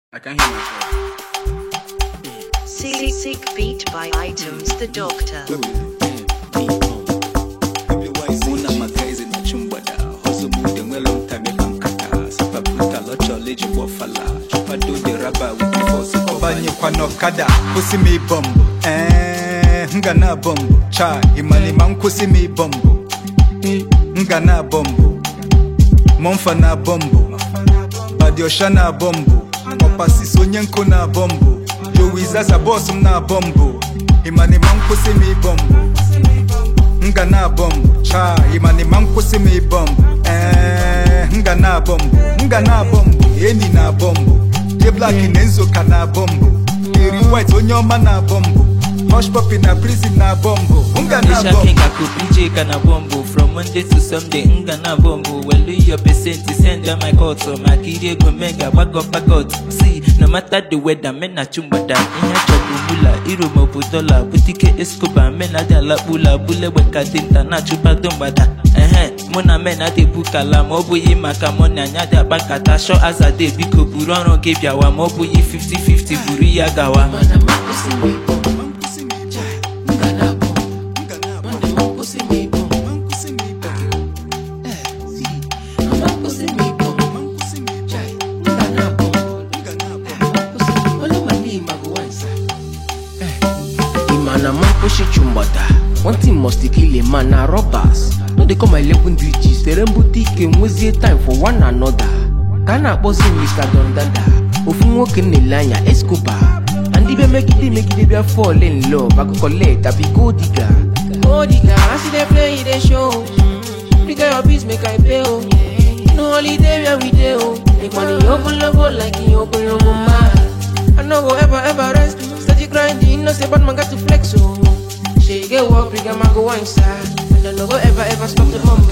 I can hear myself. Sick beat by Items the Doctor. Kada kusi mi bombo ngana bombo cha imani man kusi mi bombo ngana bombo monfa na bombo badiosha na bombo opasi sonyenko na bombo jowiza sa boss na bombo imani man kusi mi bombo ngana bombo cha imani man kusi mi bombo ngana bombo eni na bombo je black inenzo kana bombo Eri white onyoma na bombo Hush puppy na prison na bombo Unga na bombo Isha PJ kana bombo From Monday to Sunday unga na bombo Well do your percent send them my call So my kid go mega back up See no matter the weather men na chumbada Inya chobumula Iro mobudola Butike Escobar men na dia labula Bule weka dinta na chupa dombada Mona men na de bukala Mobu yi makamoni anya dia bakata Show as a day biko burono give ya wa Mobu yi 50-50 buri ya gawa One thing must kill a man, na robbers. No, they come 11 DGs. They boutique and waste their time for one another. Kana bossy Mr. Dondada. Ofun walking in line, Escobar. And even make it be fall in love. I go collect, I be go digger. I see they play, they show. Pick up your piece, make I pay. No holiday where we do. Make money open logo like you open logo man. I no go ever rest. Steady grinding, no say but man got to flex so. She get work, bring a go wine side. And I don't go ever stop the mama.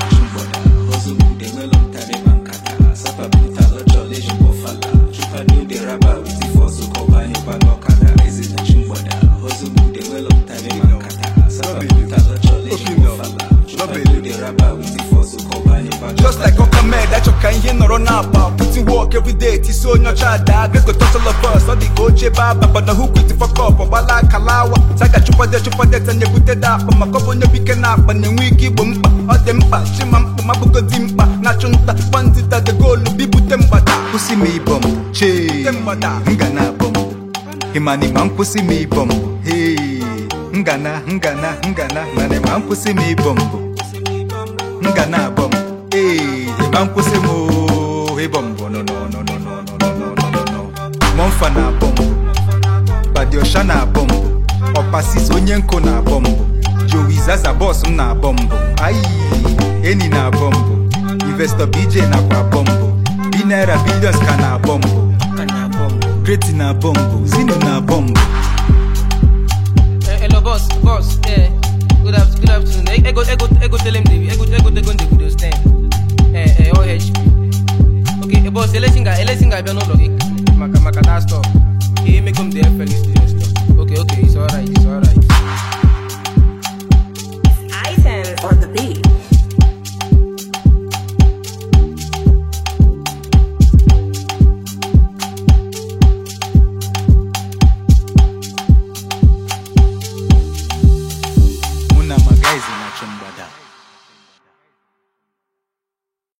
Just like Okamed, that you can hear no run up. Putting work every day, it's on your child. Let's go touch all of us. All the go baba, but the hook with the fuck up. Wala kalawa, saga chupa de and you put it up. My couple no weekend up, and then we keep bumpa. All them pa, shimam, mabuko dimpa. Nachunta, bandita, the goal, bibu tembada. Pussy me bum, che, tembada, ngana bum. Himani man pussy me bum. Hey, ngana, nane man pussy me bum. Ngana bum. Hey, man pussy mo, hey bombo, no. Monfa na bombo, badiosha na bombo, opasi sonyenko na bombo, jowiza za boss na bombo, ayi, eni na bombo, investor BJ na kwa bombo, binera billions kana bombo, great na bombo, zino na bombo. Hello boss, yeah. Good afternoon. I go tell him the video stand. OHP. Okay, boss, election guy, be no logik. Maka that stop. He make him the FLST.